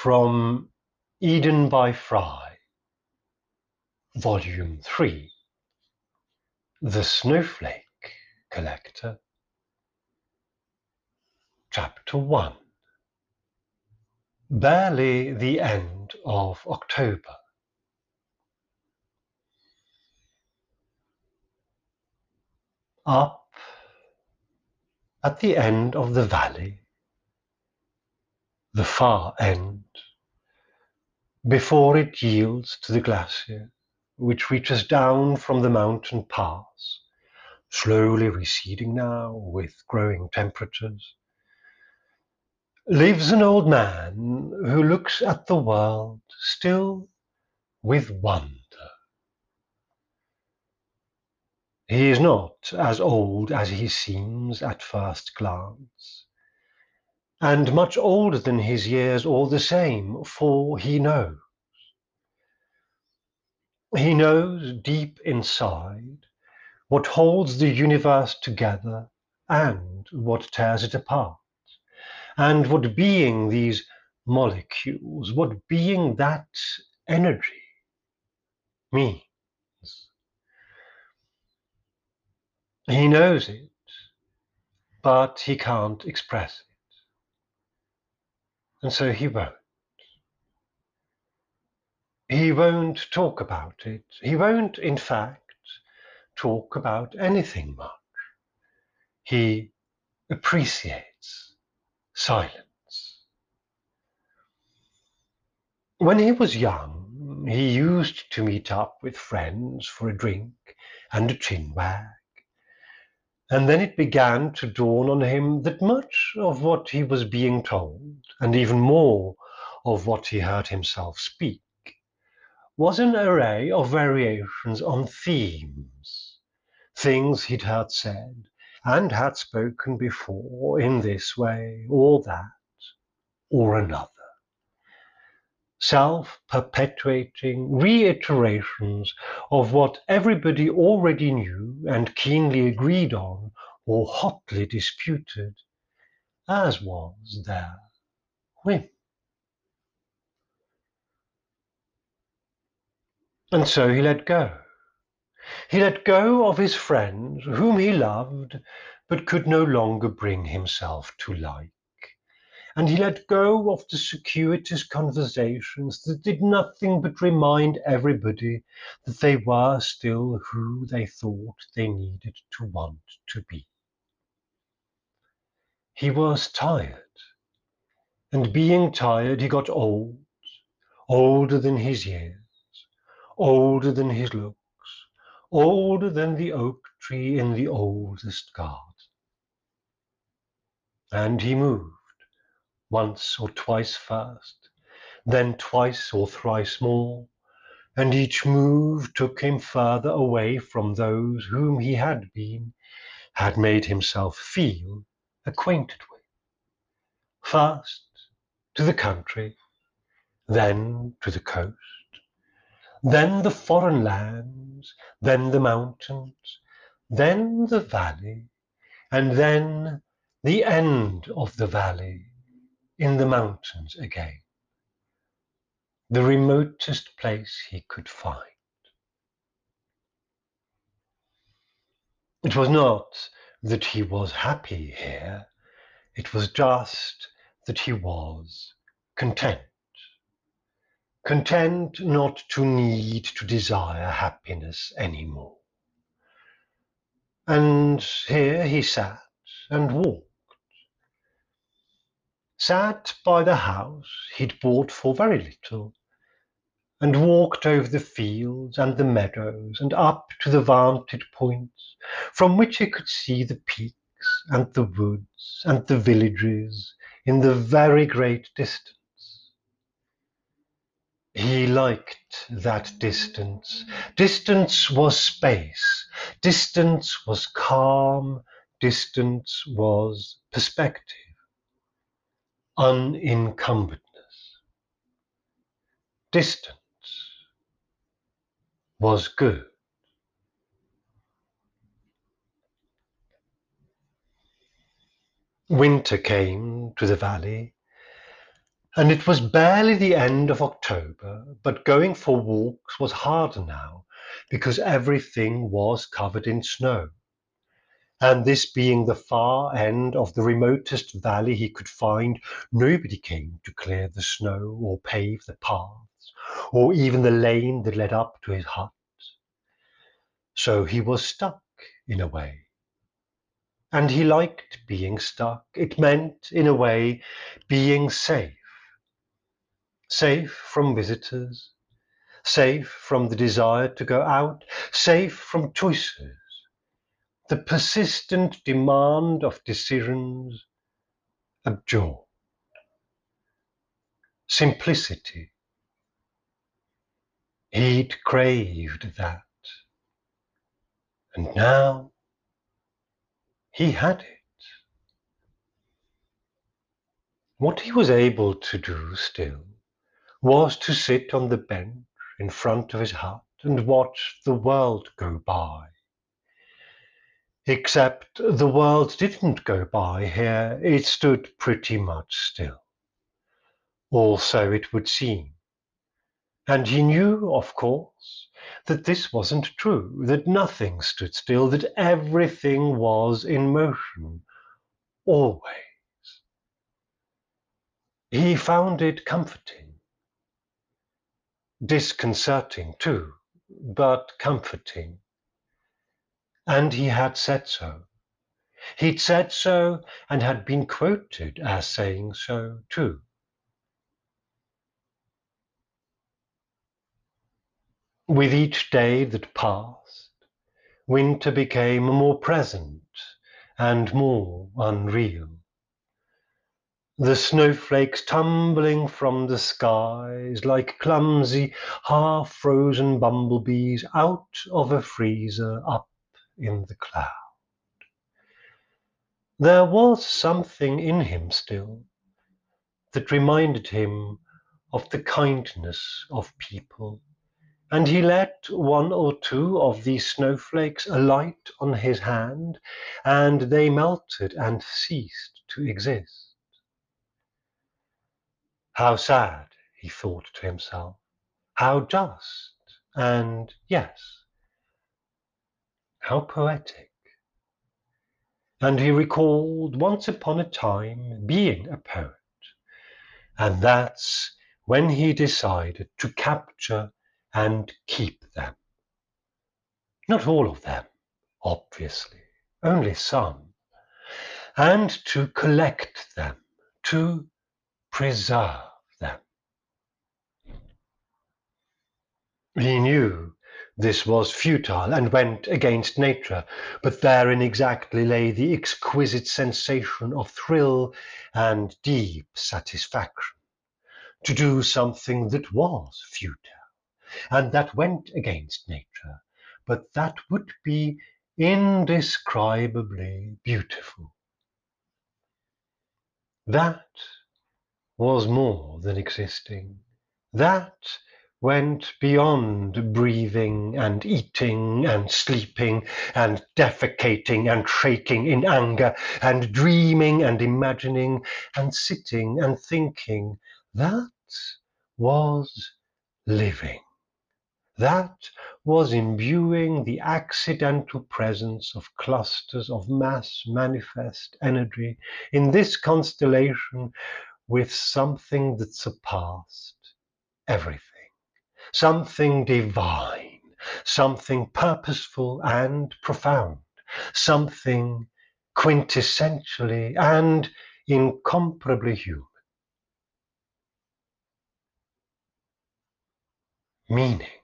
From Eden by Fry, Volume 3, The Snowflake Collector, Chapter 1. Barely the end of October. Up at the end of the valley, the far end, before it yields to the glacier, which reaches down from the mountain pass, slowly receding now with growing temperatures, lives an old man who looks at the world still with wonder. He is not as old as he seems at first glance, and much older than his years all the same, for he knows. He knows deep inside what holds the universe together and what tears it apart, and what being these molecules, what being that energy means. He knows it, but he can't express it, and so he won't. He won't talk about it. He won't, in fact, talk about anything much. He appreciates silence. When he was young, he used to meet up with friends for a drink and a chinwag, and then it began to dawn on him that much of what he was being told, and even more of what he heard himself speak, was an array of variations on themes, things he'd heard said and had spoken before in this way or that or another. Self-perpetuating reiterations of what everybody already knew and keenly agreed on or hotly disputed, as was their whim. And so he let go. He let go of his friends whom he loved but could no longer bring himself to like. And he let go of the circuitous conversations that did nothing but remind everybody that they were still who they thought they needed to want to be. He was tired, and being tired he got old, older than his years, older than his looks, older than the oak tree in the oldest garden. And he moved, once or twice first, then twice or thrice more, and each move took him further away from those whom he had made himself feel acquainted with. First to the country, then to the coast, then the foreign lands, then the mountains, then the valley, and then the end of the valley in the mountains again, the remotest place he could find. It was not that he was happy here, it was just that he was content. Content not to need to desire happiness any more. And here he sat and walked. Sat by the house he'd bought for very little, and walked over the fields and the meadows and up to the vantage points from which he could see the peaks and the woods and the villages in the very great distance. He liked that distance. Distance was space. Distance was calm. Distance was perspective. Unencumberedness. Distance was good. Winter came to the valley, And it was barely the end of October, but going for walks was harder now because everything was covered in snow. And this being the far end of the remotest valley he could find, nobody came to clear the snow or pave the paths, or even the lane that led up to his hut. So he was stuck in a way. And he liked being stuck. It meant, in a way, being safe. Safe from visitors, safe from the desire to go out, safe from choices, the persistent demand of decisions abjured. Simplicity. He'd craved that. And now he had it. What he was able to do still was to sit on the bench in front of his hut and watch the world go by. Except the world didn't go by here, it stood pretty much still. Or so it would seem. And he knew, of course, that this wasn't true, that nothing stood still, that everything was in motion, always. He found it comforting. Disconcerting too, but comforting. And he had said so. He'd said so and had been quoted as saying so too. With each day that passed, winter became more present and more unreal. The snowflakes tumbling from the skies like clumsy, half-frozen bumblebees out of a freezer up in the cloud. There was something in him still that reminded him of the kindness of people, and he let one or two of these snowflakes alight on his hand, and they melted and ceased to exist. How sad, he thought to himself, how just, and yes, how poetic. And he recalled once upon a time being a poet, and that's when he decided to capture and keep them. Not all of them, obviously, only some, and to collect them, to preserve them. He knew this was futile and went against nature, but therein exactly lay the exquisite sensation of thrill and deep satisfaction. To do something that was futile and that went against nature, but that would be indescribably beautiful. That was more than existing. That went beyond breathing and eating and sleeping and defecating and shaking in anger and dreaming and imagining and sitting and thinking. That was living. That was imbuing the accidental presence of clusters of mass manifest energy in this constellation with something that surpassed everything, something divine, something purposeful and profound, something quintessentially and incomparably human. Meaning.